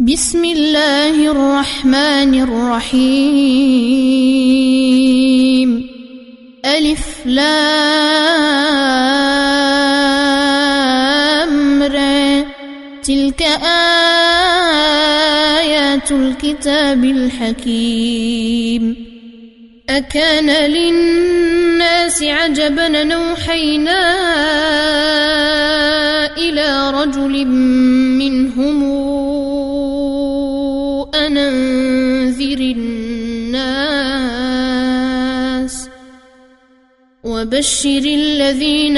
بسم الله الرحمن الرحيم ألف لام را تلك آيات الكتاب الحكيم أكان للناس عجبا أن أوحينا إلى رجل منهم أن أنذر الناس وبشر الذين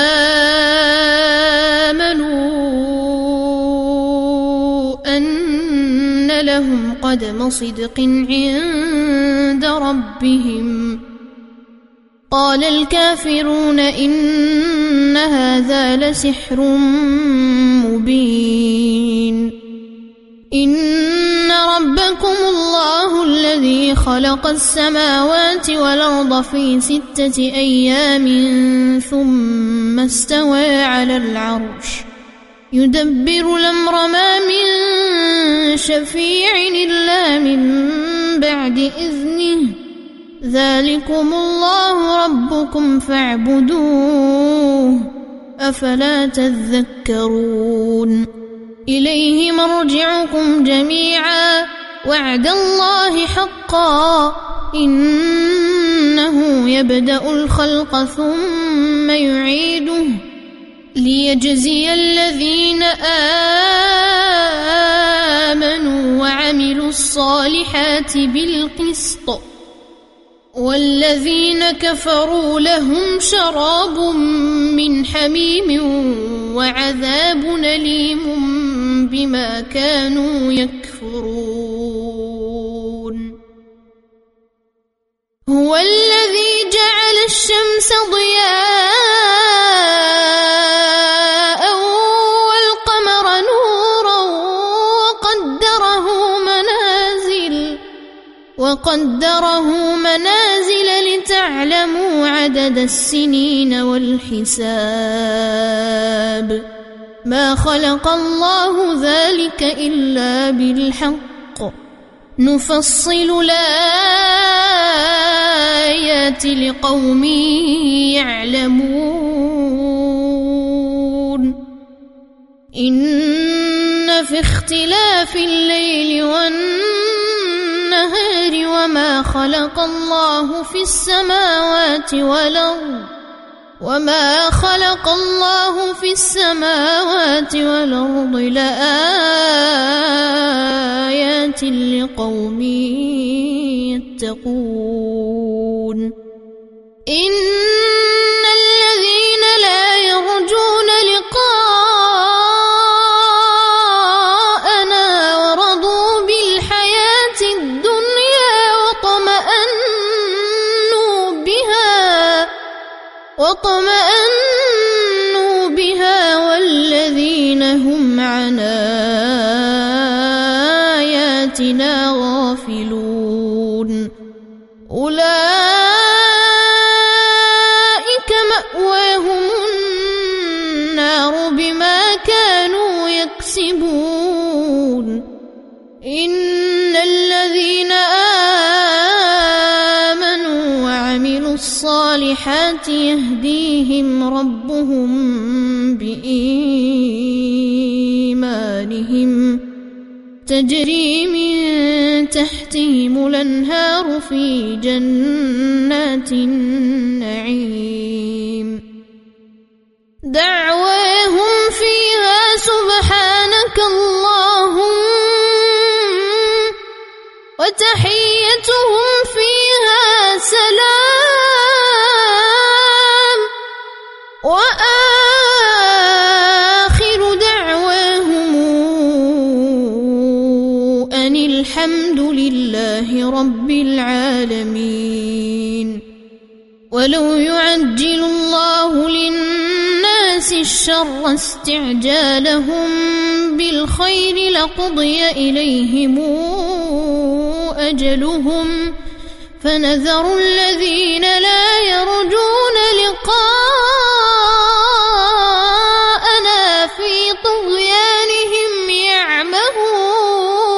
آمنوا أن لهم قدم صدق عند ربهم قال الكافرون إن هذا لسحر مبين إن ربكم الله الذي خلق السماوات والأرض في 6 أيام ثم استوى على العرش يدبر الأمر ما من شفيع إلا من بعد إذنه ذلكم الله ربكم فاعبدوه أفلا تذكرون إليه مرجعكم جميعا وعد الله حقا إنه يبدأ الخلق ثم يعيده ليجزي الذين آمنوا وعملوا الصالحات بالقسط والذين كفروا لهم شراب من حميم وعذاب أليم بما كانوا يكفرون هو الذي جعل الشمس ضياء والقمر نورا وقدره منازل لتعلموا عدد السنين والحساب ما خلق الله ذلك إلا بالحق نفصل الآيات لقوم يعلمون إن في اختلاف الليل والنهار وما خلق الله في السماوات والأرض لآيات لقوم يتقون إن الذين لا يرجون لقاءنا ورضوا بالحياة الدنيا واطمأنوا بها والذين هم عن آياتنا غافلون أولئك مأواهم النار بما كانوا يكسبون إن الذين آمنوا وعملوا الصالحات يهديهم ربهم بإيمانهم تجري من تحتهم الأنهار في جنات النعيم دعواهم فيها سبحانك اللهم وتحيتهم فيها سلام وآخر دعواهم أن الحمد لله رب العالمين ولو يعجل الله للناس الشر استعجالهم بالخير لقضي إليهم أجلهم فنذر الذين لا يرجون لقاءنا في طغيانهم يعمهون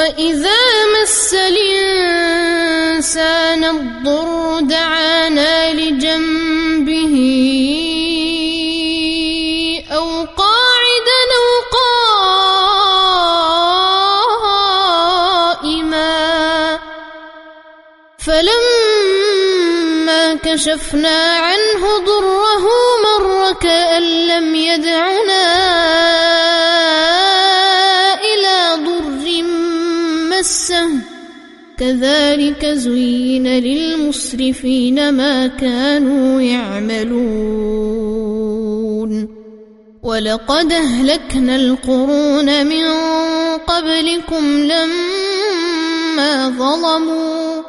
وإذا مس الإنسان الضر دعانا لجنبه أو قاعدا أو قائما فلما كشفنا عنه ضره مر كأن لم يدعنا إلى ضر مسه كذلك زين للمسرفين ما كانوا يعملون ولقد أهلكنا القرون من قبلكم لما ظلموا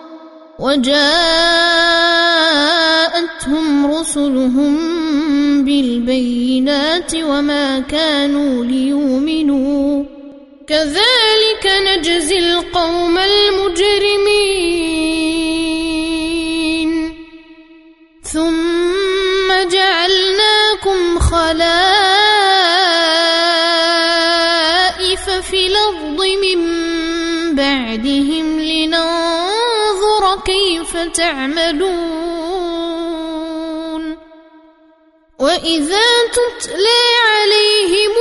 وجاءتهم رسلهم بالبينات وما كانوا ليؤمنوا كذلك نجزي القوم المجرمين ثم جعلناكم خلائف في الأرض من بعدهم لننظر كيف تعملون وإذا تتلى عليهم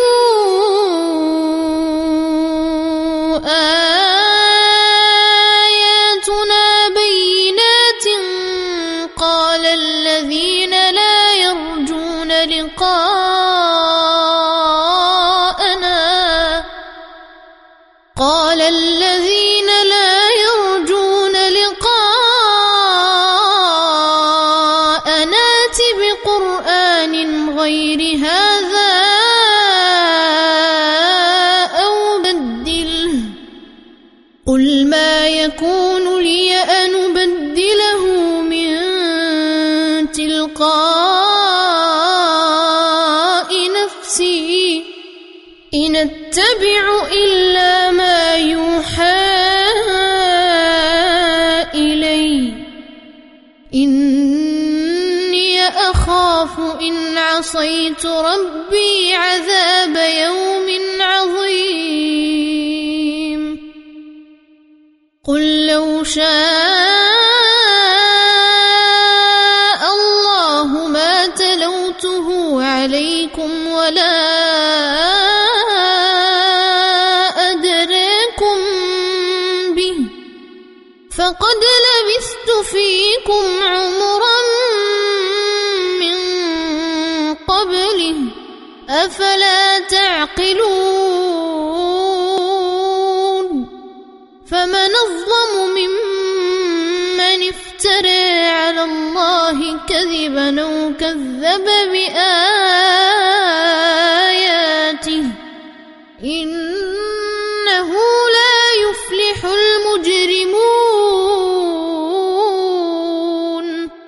آياتنا بينات قال الذين لا يرجون لقاءنا ائت بقرآن غير هذا أو بدله قل ما يكون لي أن أبدله من تلقاء نفسي إن أتبع إلا ما يوحى إلي إني أخاف إن عصيت ربي عذاب يوم عظيم قل لو شاء الله ما تلوته عليكم ولا فقد لبثت فيكم عمرا من قبله أفلا تعقلون فمن أظلم ممن افترى على الله كذبا أو كذب بآياته إنه لا يفلح المجرمون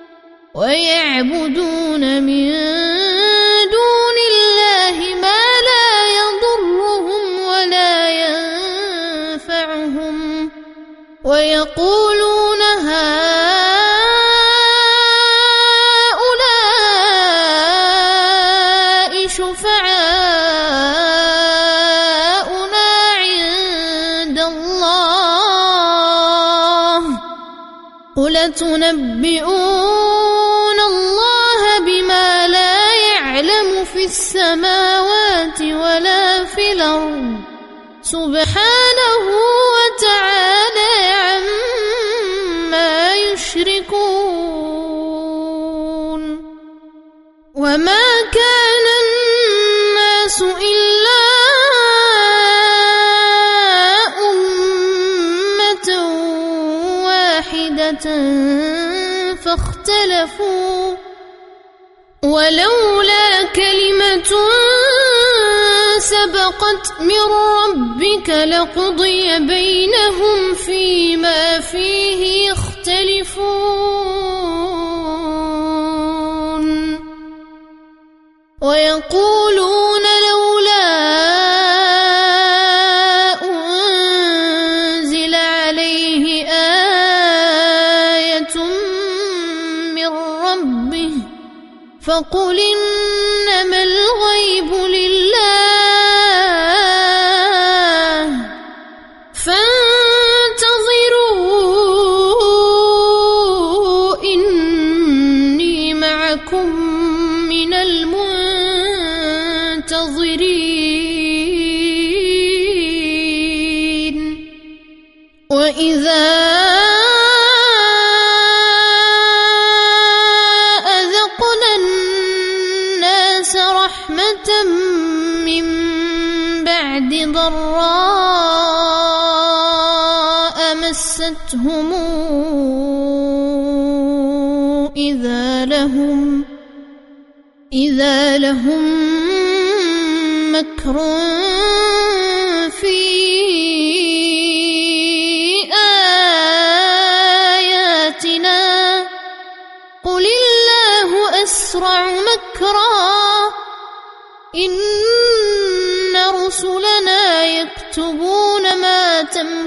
ويعبدون من دون الله ما لا يضرهم ولا ينفعهم ويقولون هؤلاء شفعاؤنا عند الله قل تنبئون الله بما لا يعلم في السماوات ولا في الأرض سبحانه وتعالى عما يشركون وما كان الناس إلا أمة واحدة فاختلفوا ولولا كلمة سبقت من ربك لقضي بينهم فيما فيه يختلفون ويقولون لولا أنزل عليه آية من ربه فقل إنما الغيب لله بعد ضراء مستهم إذا لهم مكر في آياتنا قل الله أسرع مكرا إن رسلنا يكتبون ما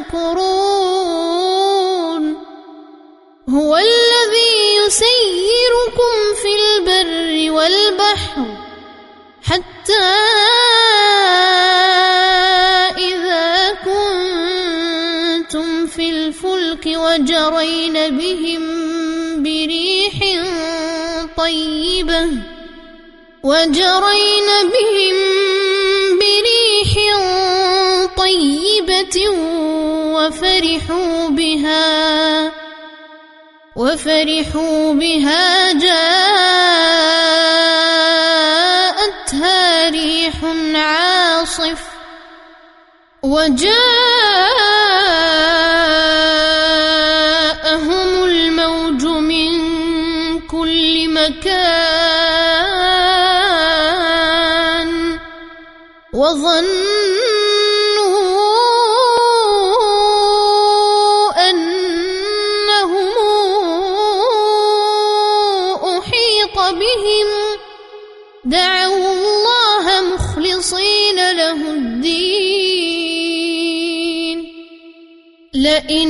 تمكرون هو الذي يسيركم في البر والبحر حتى إذا كنتم في الفلك وجرين بهم بريح طيبة وفرحوا بها جاءتها ريح عاصف وجاءهم الموج من كل مكان وظنوا أنهم أحيط بهم دعوا الله مخلصين له الدين لئن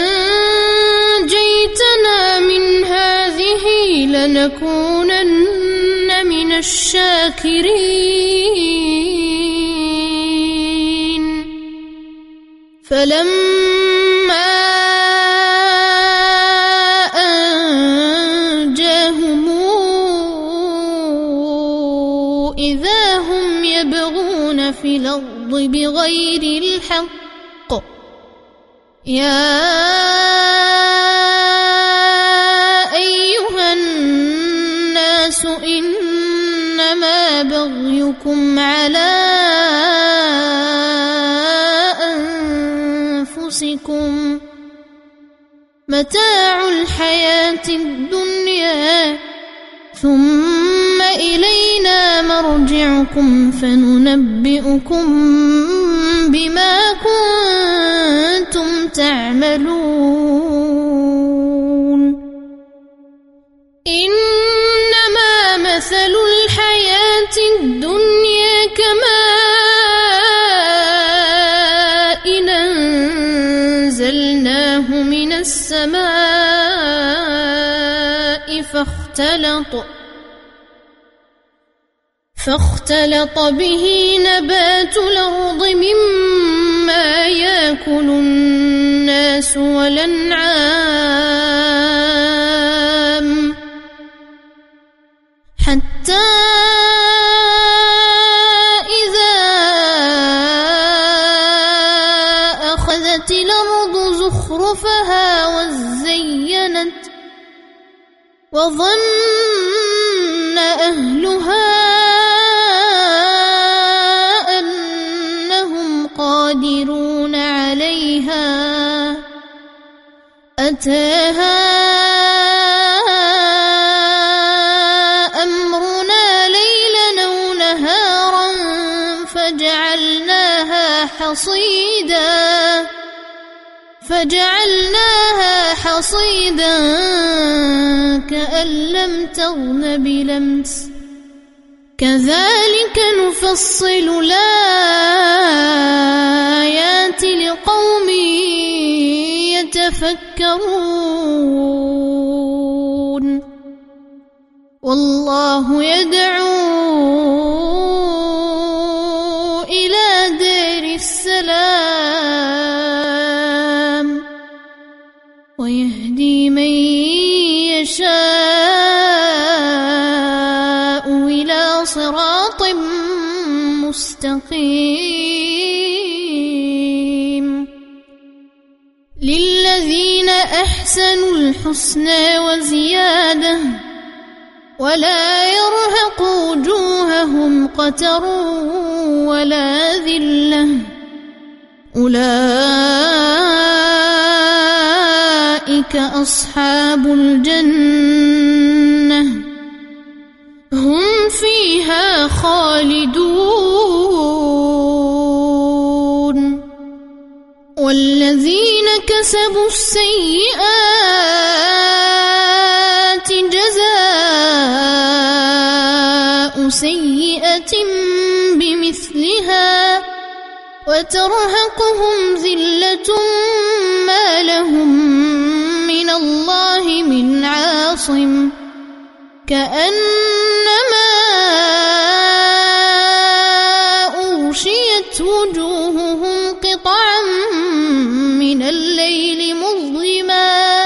أنجيتنا من هذه لنكونن من الشاكرين فلما أنجاهم إذا هم يبغون في الأرض بغير الحق يا أيها الناس إنما بغيكم على أنفسكم متاع الحياة الدنيا ثم إلينا مرجعكم فننبئكم بما كنتم تعملون إنما مثل الحياة الدنيا كماء أنزلناه من السماء فاختلط به نبات الأرض مما يأكل الناس والأنعام حتى إذا أخذت الأرض زخرفها وزينت وظن أهلها أنهم قادرون عليها أتاها أمرنا ليلا أو نهارا فجعلناها حصيدا كأن لم تغن بلمس كذلك نفصل الآيات لقوم يتفكرون والله يدعو إلى دار السلام ويهدي من يشاء إلى صراط مستقيم للذين أحسنوا الحسنى وزيادة ولا يرهق وجوههم قتر ولا ذلة أولئك أصحاب الجنة هم فيها خالدون والذين كسبوا السيئات جزاء سيئة بمثلها وترهقهم ذلة ما لهم من الله من عاصم كأنما أغشيت وجوههم قطعا من الليل مظلما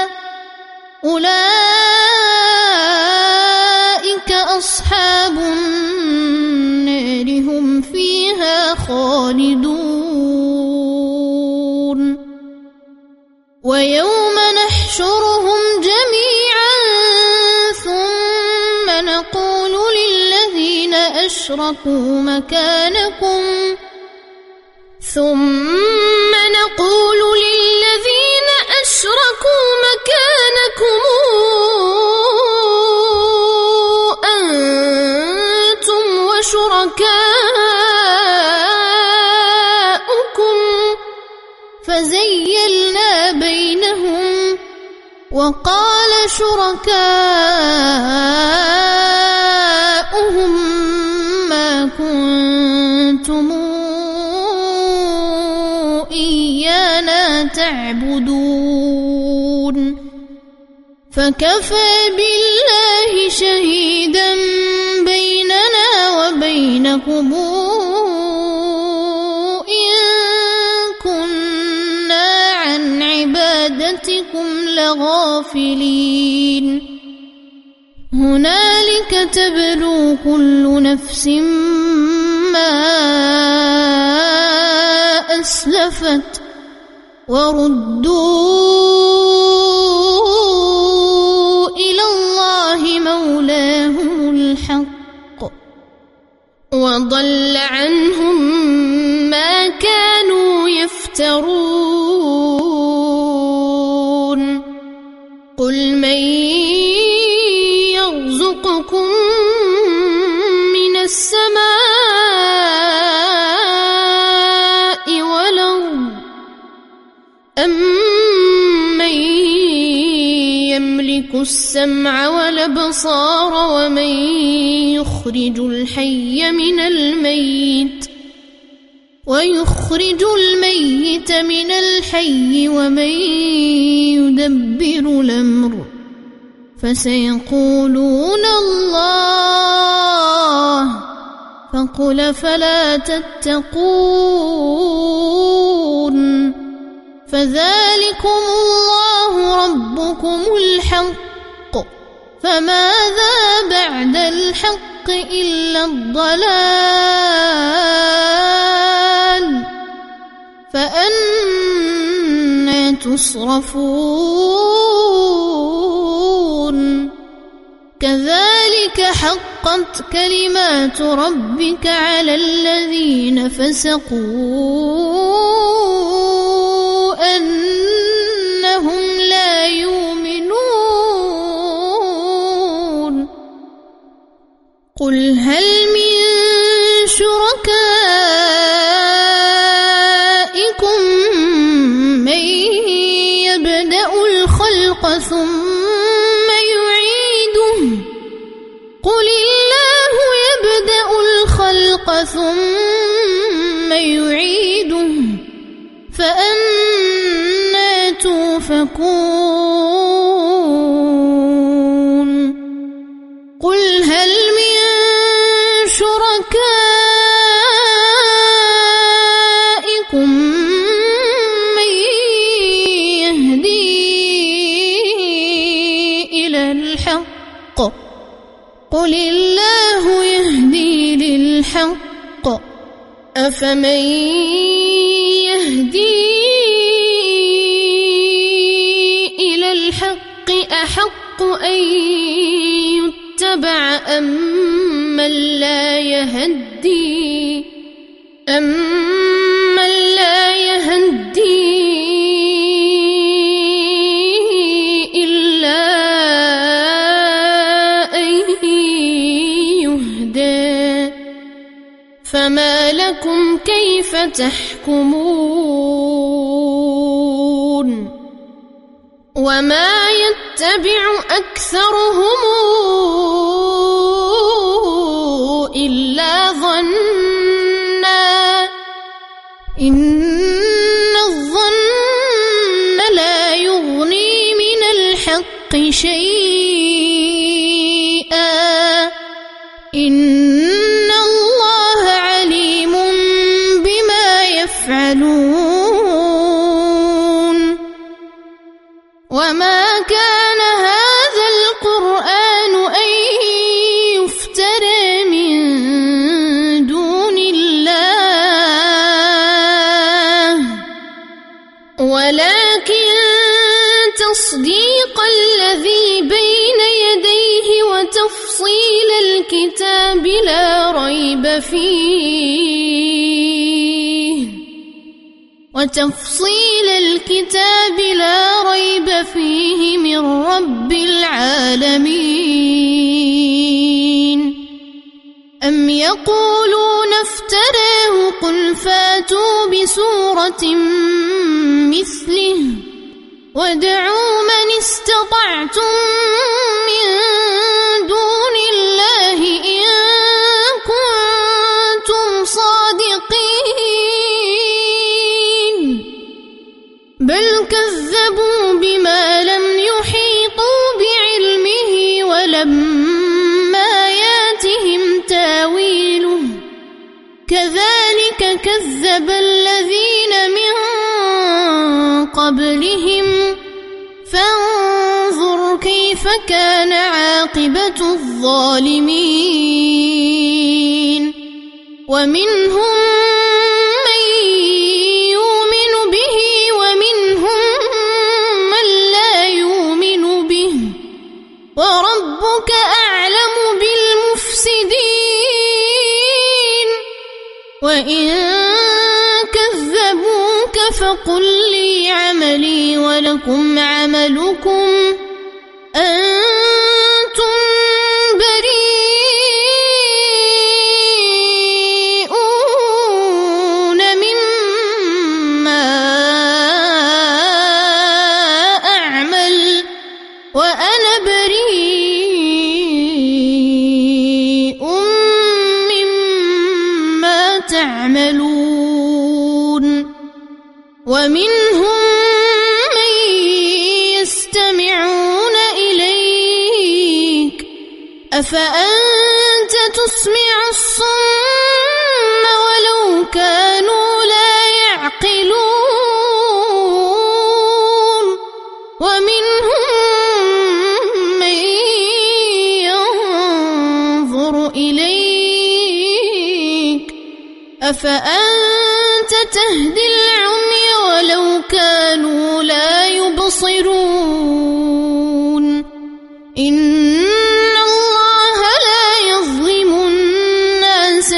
أولئك أصحاب النار هم فيها خالدون ويوم نحشرهم جميعا ثم نقول للذين أشركوا مكانكم أنتم وشركاؤكم فزيلنا بينهم وقال شركاؤهم ما كنتم إيانا تعبدون فكفى بالله شهيدا بيننا وبينكم إن كنا عن عبادتكم لغافلين هنالك تبلو كل نفس ما أسلفت وردوا إلى الله مولاهم الحق وضل عنهم ما كانوا يفترون قل من يرزقكم من السماء والأرض أمن يملك السمع والأبصار ومن يخرج الحي من الميت ويخرج الميت من الحي ومن يدبر الأمر فسيقولون الله فقل فلا تتقون فذلكم الله ربكم الحق فماذا بعد الحق إلا الضلال فأنى تصرفون كذلك حقت كلمات ربك على الذين فسقوا أنهم لا يؤمنون قل هل من شركائكم من يبدأ الخلق ثم يعيده قل الله يبدأ الخلق ثم يعيده فأنى توفكون قل هل من شركائكم من يهدي إلى الحق قل الله يهدي للحق أفمن يهدي إلى الحق أحق أن اتبع أمن لا يهدي إلا أن يهدى فما لكم كيف تحكمون وما يتبع أكثرهم إلا ظنا إن الظن لا يغني من الحق شيئا إن الله عليم بما يفعلون وما كان هذا القرآن أن يفترى من دون الله ولكن تصديق الذي بين يديه وتفصيل الكتاب لا ريب فيه من رب العالمين أم يقولون افتراه قل فاتوا بسورة مثله وادعوا من استطعتم من دون الله إن كنتم صادقين بل كذبوا بما لم يحيطوا بعلمه ولما ياتهم تاويله كذلك كذب الذين من قبلهم فانظر كيف كان عاقبة الظالمين ومنهم من يؤمن به ومنهم من لا يؤمن به وربك أعلم بالمفسدين وإن كذبوك فقل لي عملي ولكم عملكم أنتم بريئون مما أعمل وأنا بريء مما تعملون ومنهم من يستمعون إليك أفأنت تسمع الصم ولو كانوا لا يعقلون ومنهم من ينظر إليك أفأنت تهدي العمي ولو كانوا لا يبصرون إن الله لا يظلم الناس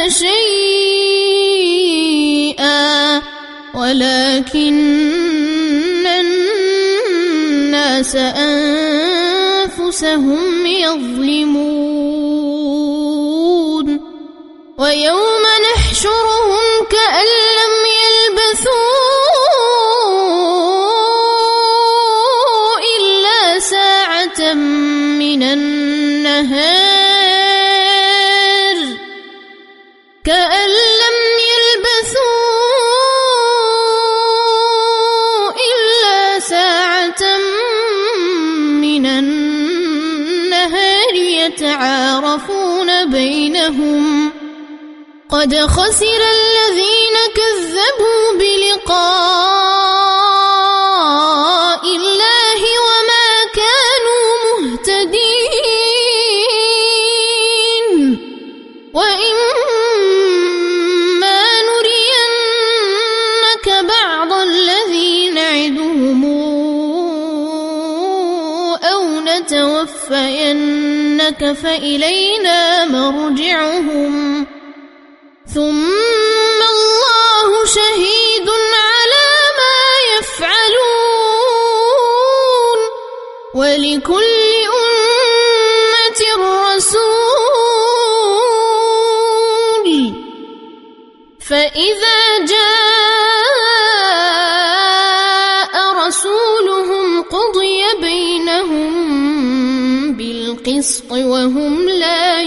شيئا ولكن الناس أنفسهم يظلمون ويوم نحشرهم كأن لم يلبثوا إلا ساعة من النهار يتعارفون بينهم قد خسر الذين كذبوا بلقاء الله وما كانوا مهتدين وإما نرينك بعض الذي نعدهم أو نتوفينك لنتوفينك فإلينا مرجعهم ثم الله شهيد على ما يفعلون ولكل أمة رسول فإذا جاء رسولهم قضي بينهم بالقسط وهم لا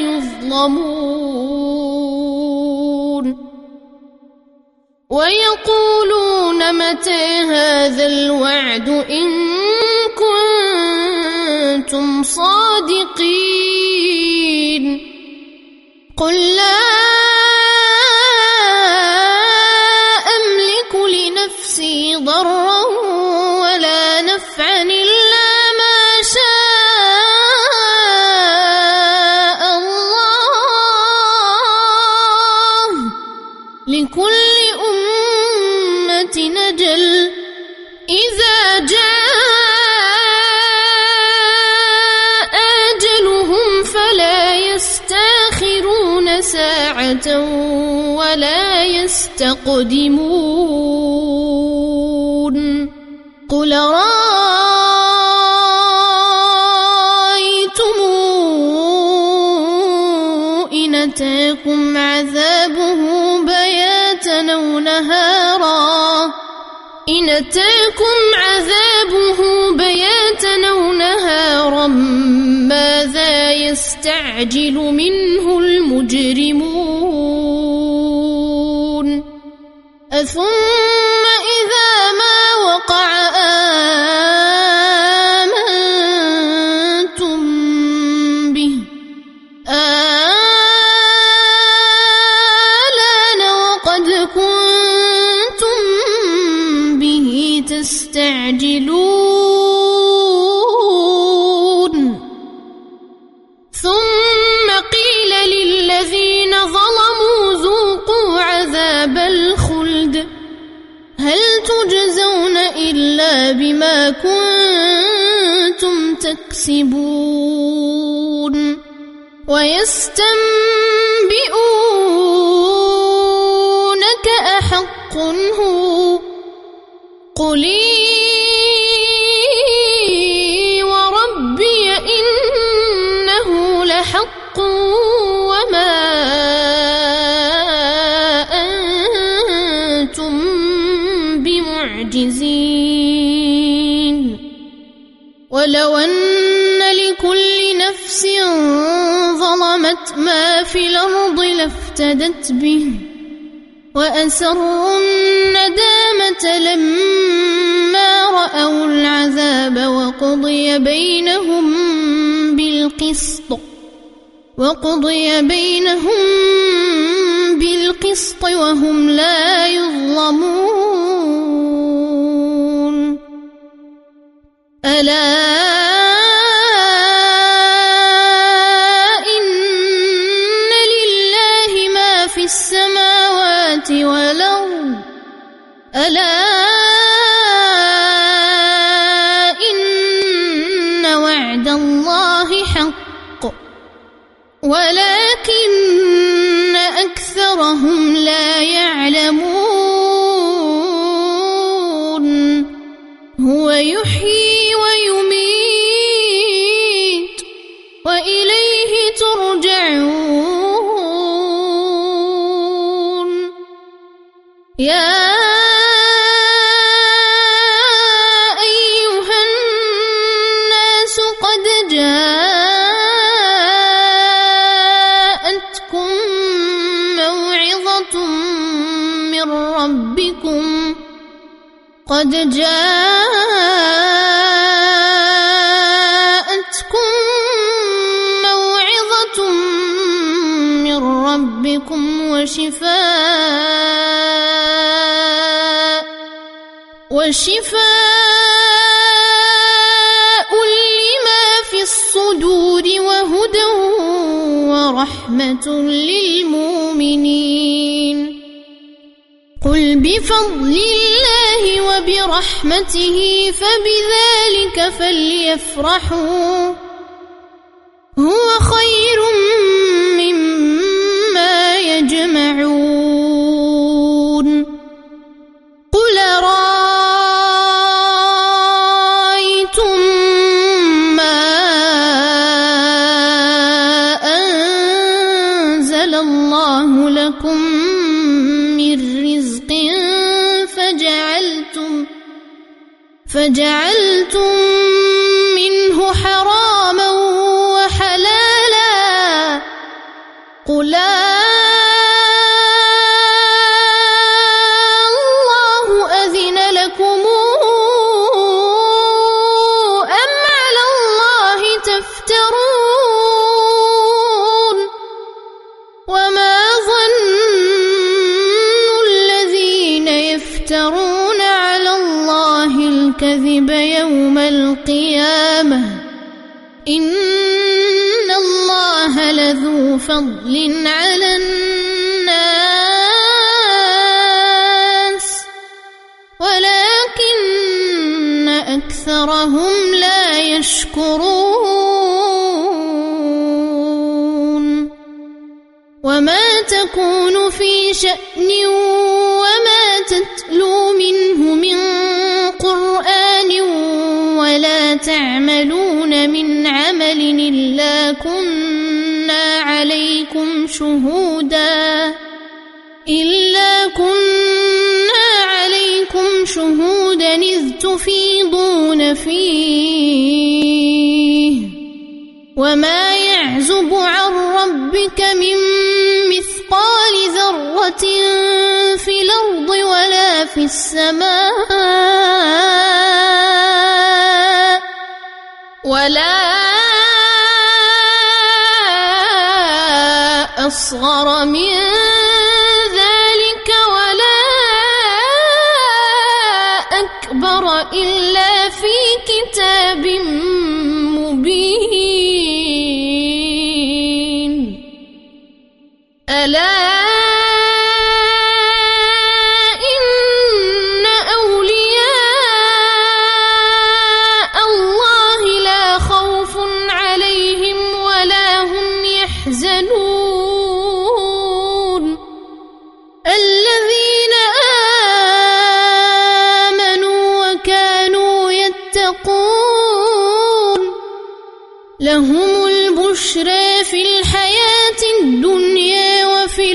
يظلمون ويقولون متى هذا الوعد إن كنتم صادقين قل لا أملك لنفسي ضرا ولا نفعا إلا ما شاء الله لكل أمة أجل إذا جاء أجلهم فلا يستأخرون ساعة ولا يستقدمون قل رأيتم إن أتاكم عذابه بياتا أو نهارا إن أتاكم عذابه بياتا أو نهارا ماذا يستعجل منه المجرمون أثم إذا ما وقع آمنتم به آلان وقد كنتم به تستعجلون ثم قيل للذين ظلموا ذوقوا عذاب الخلد هل تجزون إلا بما كنتم تكسبون ويستنبئونك أحق هو قل وربي إنه لحق وما أنتم بمعجزين ولو أن لكل نفس ظلمت ما في الأرض لافتدت به وأسروا الندامة لما رأوا العذاب وقضي بينهم بالقسط وهم لا يظلمون ألا إن لله ما في السماوات والأرض ألا إن وعد الله حق ولكن أكثرهم لا يعلمون هو يحيي ويميت وإليه ترجعون يا أيها الناس قد جاءتكم موعظة من ربكم وشفاء لما في الصدور وهدى ورحمة للمؤمنين قل بفضل الله وبرحمته فبذلك فليفرحوا هو خير مما يجمعون قل رأيتم ما أنزل الله لكم من رزق فجعلتم منه حراما وحلالا قل الله أذن لكم أم على الله تفترون وما ظن الذين يفترون على الله الكذب يوم القيامة إن الله لذو فضل على الناس ولكن أكثرهم لا يشكرون وما تكون في شأن وما تتلو منه من قرآن ولا تعملون من عمل إلا كنا عليكم شهودا إذ تفيضون فيه وما يعزب عن ربك من مثقال ذرة في الأرض ولا في السماء ولا أصغر من ذلك ولا أكبر إلا في كتاب مبين ألا إن أولياء الله لا خوف عليهم ولا هم يحزنون الذين آمنوا وكانوا يتقون لهم البشرى في الحياة الدنيا وفي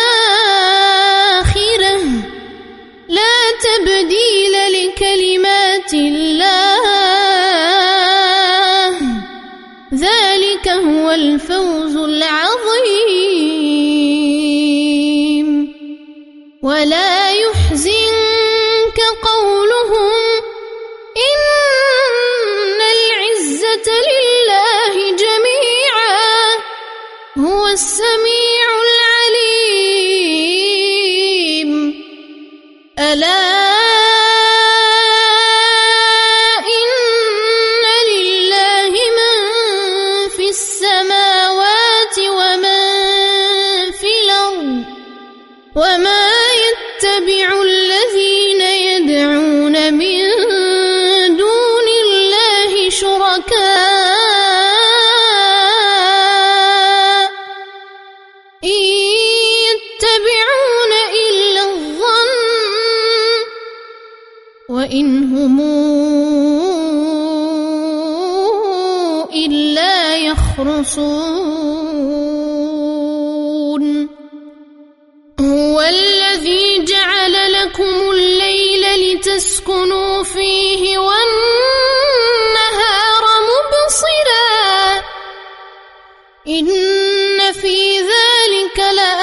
الآخرة لا تبديل لكلمات الله ذلك هو الفوز العظيم ولا يحزنك قولهم إن العزة لله جميعا هو السميع العليم ألا إن لله من في السماوات ومن في الأرض وما يتبع الذين يدعون من دون الله شركاء إن يتبعون إلا الظن وإن هم إلا يخرصون هو الذي جعل لكم الليل لتسكنوا فيه والنهار مبصرا إن في ذلك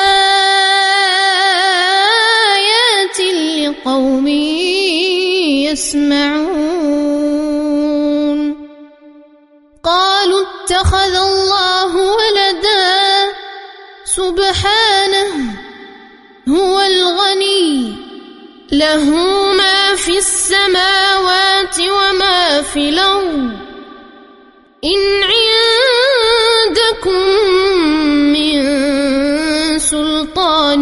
لآيات لقوم يسمعون قالوا اتخذ الله ولدا سبحانه هو الغني له ما في السماوات وما في الأرض إن عندكم من سلطان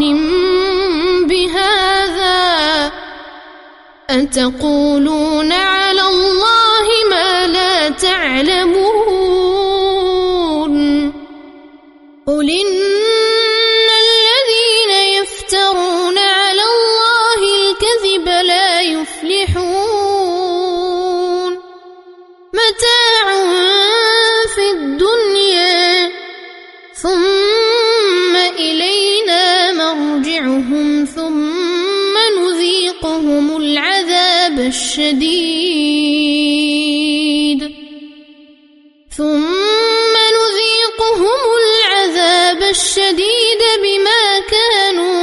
بهذا أتقولون على الله ما لا تعلمون الشديد ثم نذيقهم العذاب الشديد بما كانوا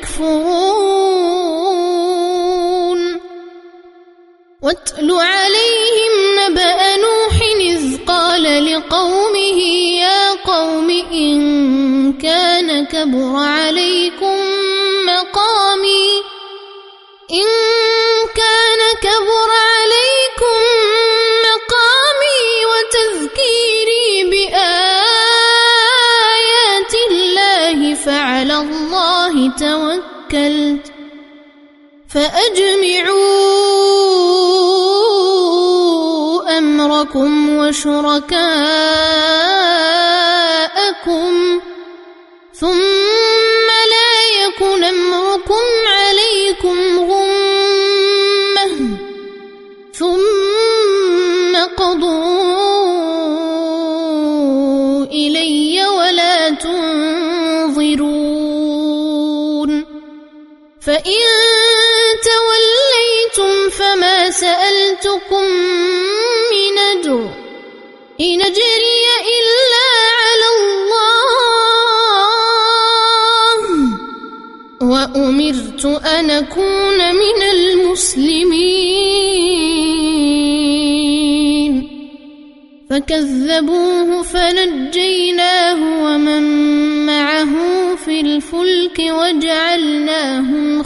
يكفرون واتل عليهم نبأ نوح إذ قال لقومه يا قوم إن كان كبر عليكم مقامي وتذكيري بآيات الله فعلى الله توكلت فأجمعوا أمركم وشركاءكم ثم لا يكن أمركم عليكم غمة ثم قضوا إلي ولا تنظرون فإن توليتم فما سألتكم من أجر إن أجري إلا على الله وأمرت أن أكون من المسلمين فكذبوه فنجيناه ومن معه في الفلك وجعلناهم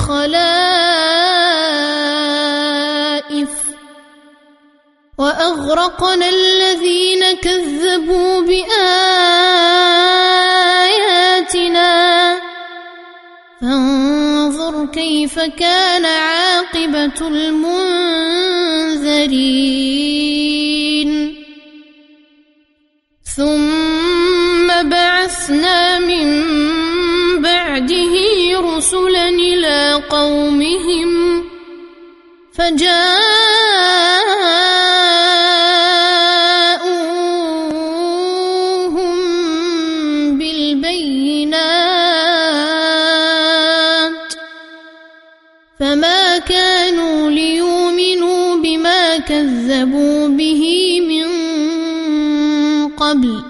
خلائف وأغرقنا الذين كذبوا بآياتنا فانظر كيف كان عاقبة المنذرين ثم بعثنا من بعده رسلا إلى قومهم فجاءوهم بالبينات فما كانوا ليؤمنوا بما كذبوا به من قبل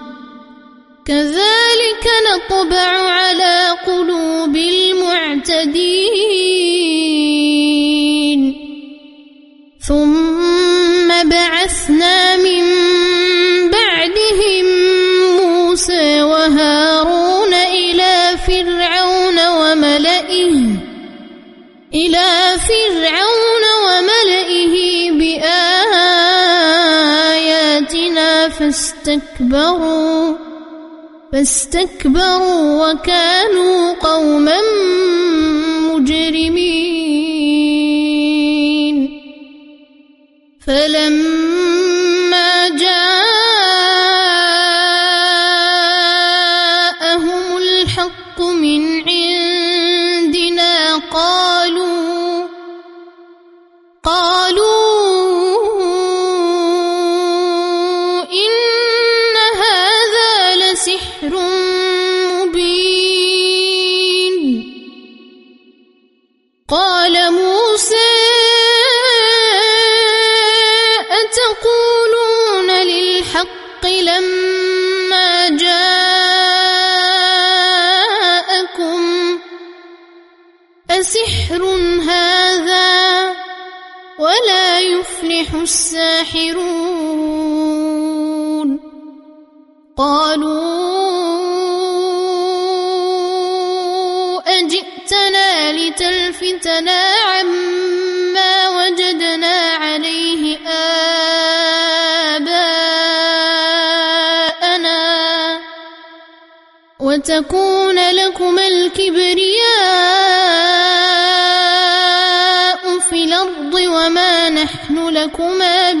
كذلك نطبع على قلوب المعتدين ثم بعثنا من بعدهم موسى وهارون إلى فرعون وملئه بآياتنا فاستكبروا وكانوا قوما مجرمين فلما جاءهم الحق من عندنا قالوا إن هذا لسحر مبين قال موسى أتقولون للحق لما جاءكم أسحر هذا ولا يفلح الساحرون قالوا أجئتنا لتلفتنا عما وجدنا عليه آباءنا وتكون لكما الكبرياء في الأرض وما نحن لكما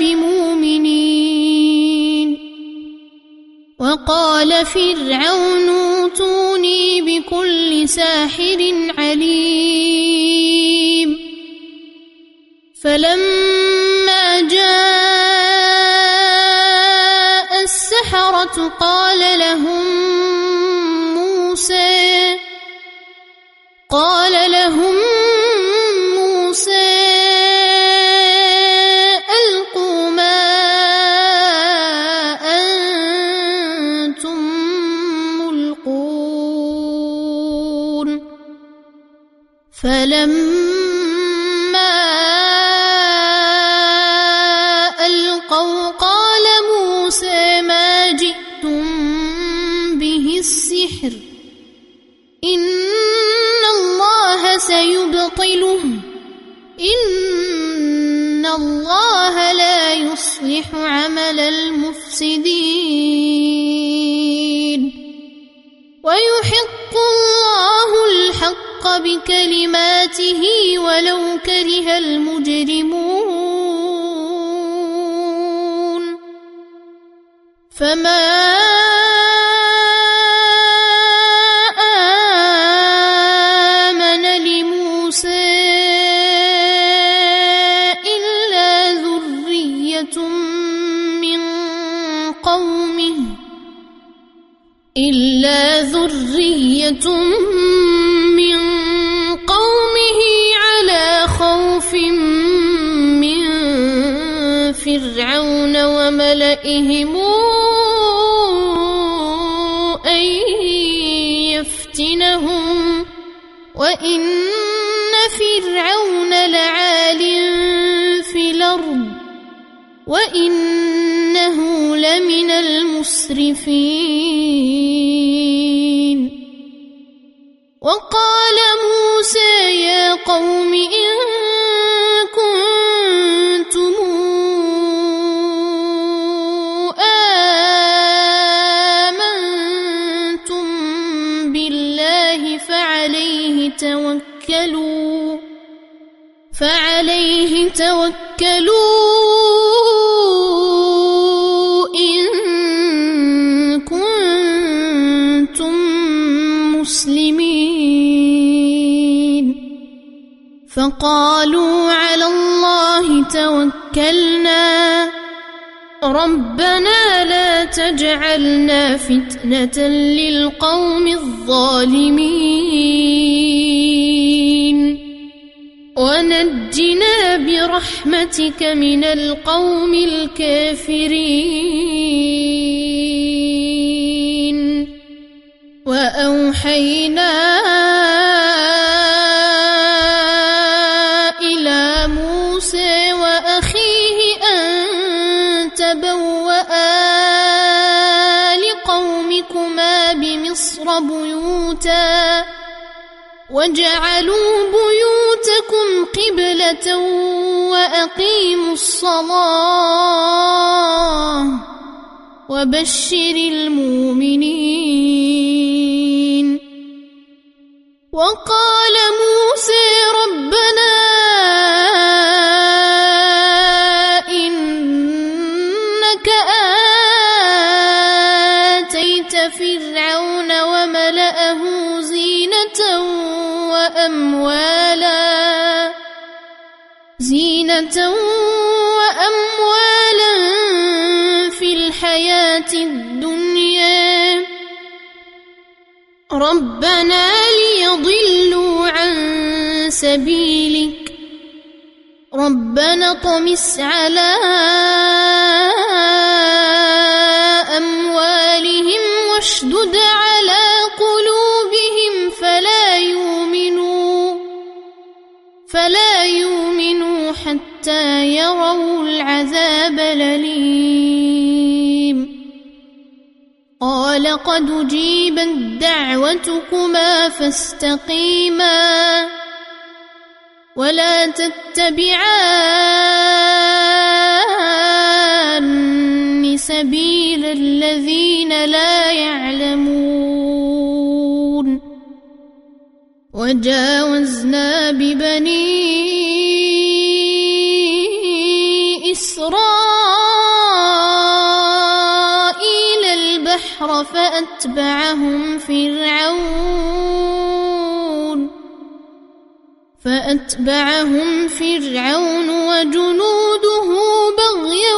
بمؤمنين وقال فرعون ائتوني بكل ساحر عليم فلما جاء السحرة قال لهم موسى فلما ألقوا قال موسى ما جئتم به السحر إن الله سيبطله إن الله لا يصلح عمل المفسدين ويحق الله الحق بكلماته ولو كره المجرمون فما آمن لموسى إلا ذرية من قومه على خوف من فرعون وملئهم أن يفتنهم وإن فرعون لعال في الأرض وإنه لمن المسرفين وقال موسى يا قوم إن كنتم آمنتم بالله فعليه توكلوا إن كنتم مسلمين فقالوا على الله توكلنا ربنا لا تجعلنا فتنة للقوم الظالمين ونجنا برحمتك من القوم الكافرين وأوحينا إلى موسى وأخيه أن تبوأ لقومكما بمصر بيوتا وجعلوا بيوتكم قبلة وأقيموا الصلاة وبشر المؤمنين وقال موسى ربنا إنك آتيت فرعون وملأه زينة وأموالا في الحياة الدنيا ربنا ليضلوا عن سبيلك ربنا اطمس على أموالهم واشدد على قلوبهم فلا يؤمنوا حتى يروا العذاب الأليم قال قد أجيبت دعوتكما فاستقيما ولا تتبعان سبيل الذين لا يعلمون وجاوزنا ببني إسرائيل البحر فأتبعهم فرعون وجنوده بغيا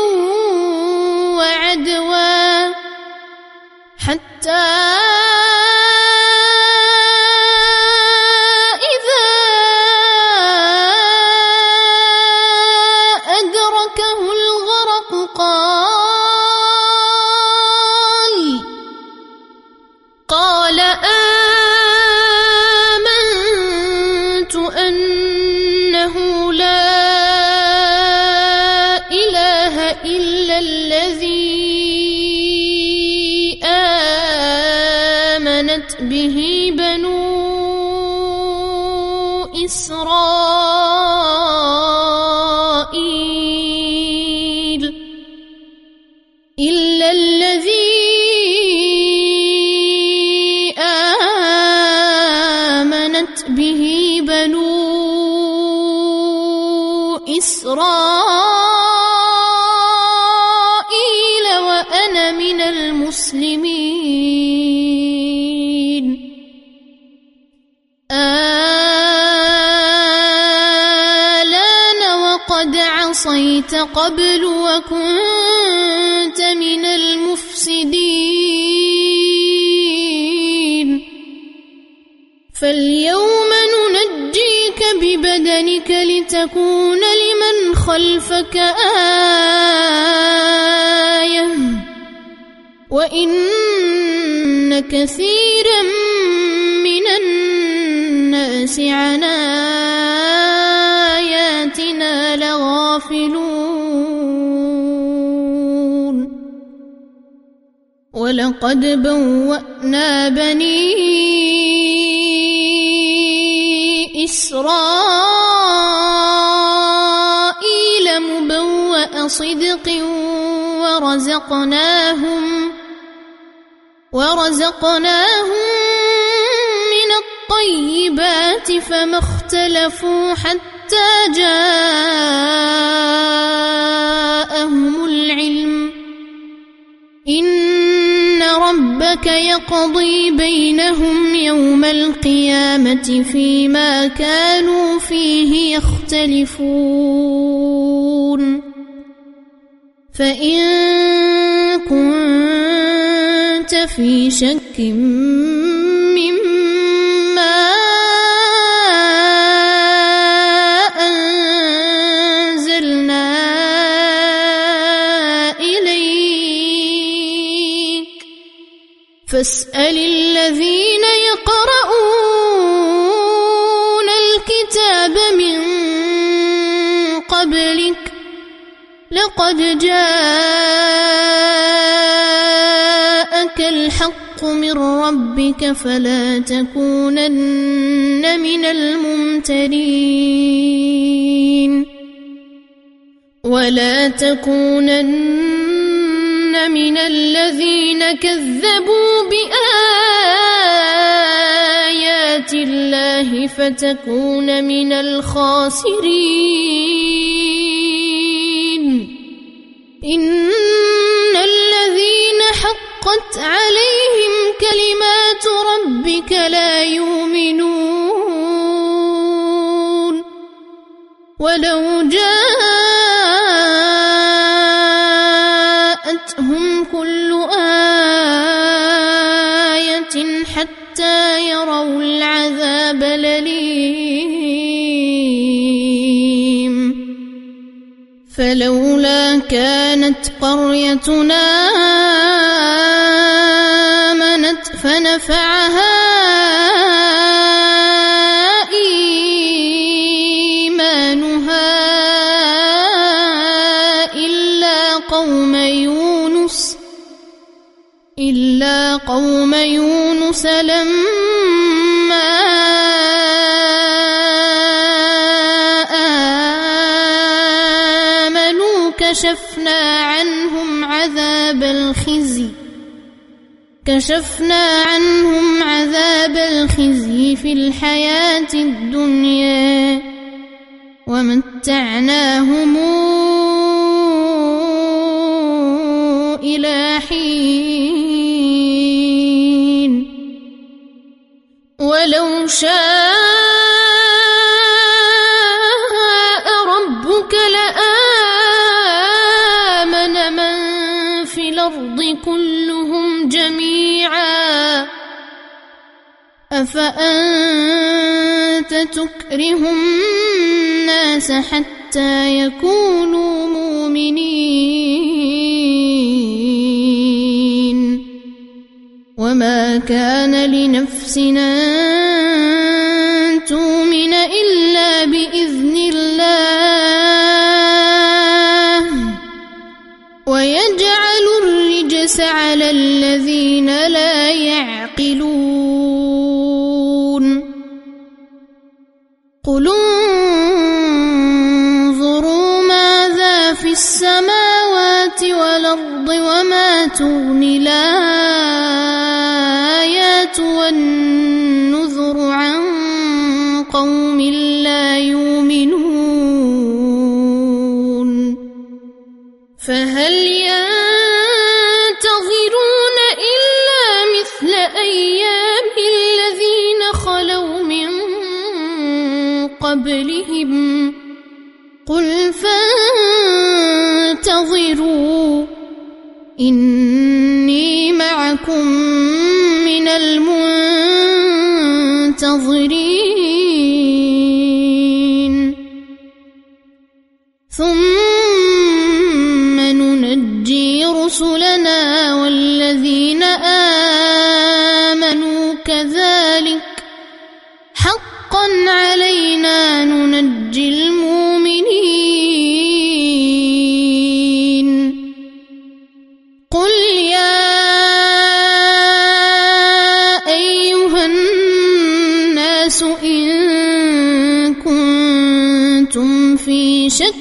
وعدوا حتى إذا أدركه الغرق قال آمنت أن إسرائيل وأنا من المسلمين آلآن وقد عصيت قبل وكنت من المفسدين فاليوم ننجيك ببدنك لتكون لمن خلفك آية وإن كثيرا من الناس عن آياتنا لغافلون ولقد بوأنا بني إسرائيل مبوأ صدق ورزقناهم من الطيبات فما اختلفوا حتى جاءهم العلم إن ربك يقضي بينهم يوم القيامة فيما كانوا فيه يختلفون فإن كنت في شك مما أنزلنا إليك فاسأل الذين يقرؤون الكتاب من قبلك لقد جاءك الحق من ربك فلا تكونن من الممترين ولا تكونن من الذين كذبوا بآيات الله فتكون من الخاسرين إن الذين حقت عليهم كلمات ربك لا يؤمنون ولو جاءتهم كل آية حتى يروا العذاب الأليم فلولا كانت قريتنا آمنت فنفعها إيمانها إلا قوم يونس لما آمنوا كشفنا عنهم عذاب الخزي في الحياة الدنيا ومتعناهم إلى حين ولو شاء ربك لآمن من في الأرض كلهم جميعا أفأنت تكره الناس حتى يكونوا مؤمنين وما كان لنفس أن تؤمن إلا بإذن الله ويجعل الرجس على الذين لا يعقلون قل انظروا ماذا في السماوات والأرض وما تغني الآيات والنذر عن قوم لا يؤمنون فهل ينتظرون إلا مثل أيام الذين خلوا من قبلهم قل فانتظروا إني معكم من المنتظرين ثم ننجي رسلنا والذين آمنوا كذلك حقا علينا ننجي المؤمنين قل يا أيها الناس إن كنتم في شك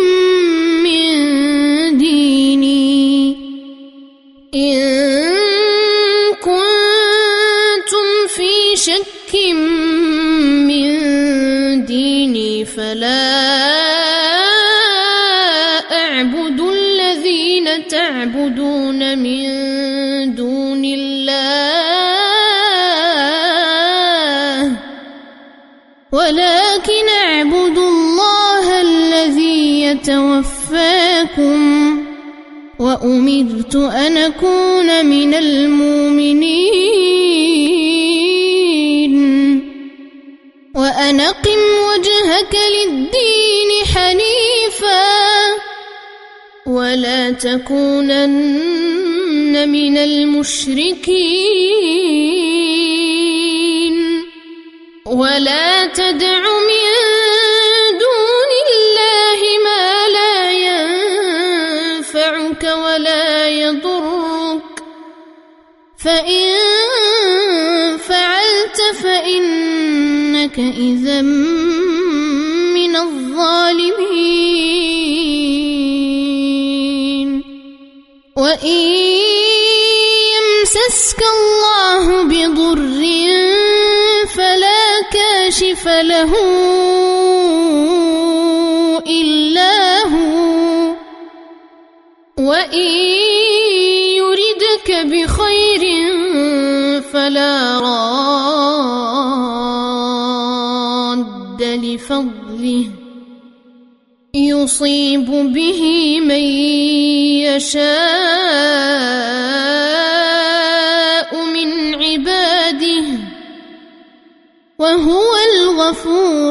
من ديني فلا أعبد الذين تعبدون من دون الله ولكن أعبد الله الذي يتوفاكم وأمرت أن أكون من المؤمنين وأن أقم وجهك للدين حنيفا ولا تكونن من المشركين ولا تدع من دون الله ما لا ينفعك ولا يضرك فإن فعلت فإنك إذا من الظالمين وإن يمسسك الله بضر فلا كاشف له إلا هو وإن يردك بخير فلا راد لفضله يصيب به من يشاء من عباده وهو الغفور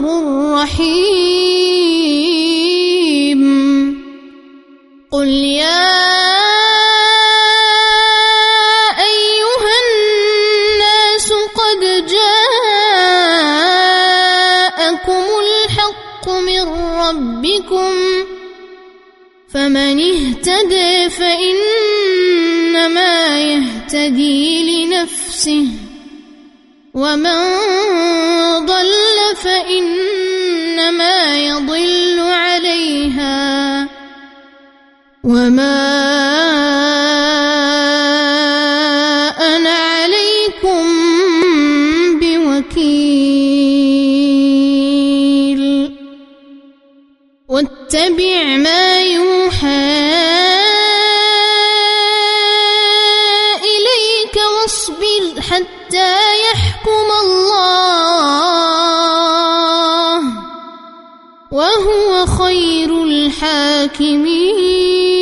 الرحيم قل يا أيها الناس قد جاءكم الحق من ربكم فمن اهتدى فإنما يهتدي لنفسه ومن ضل فإنما يضل عليها وما أنا عليكم بوكيل واتبع ما يوحى إليك واصبر حتى يحكم الله وهو خير الحاكمين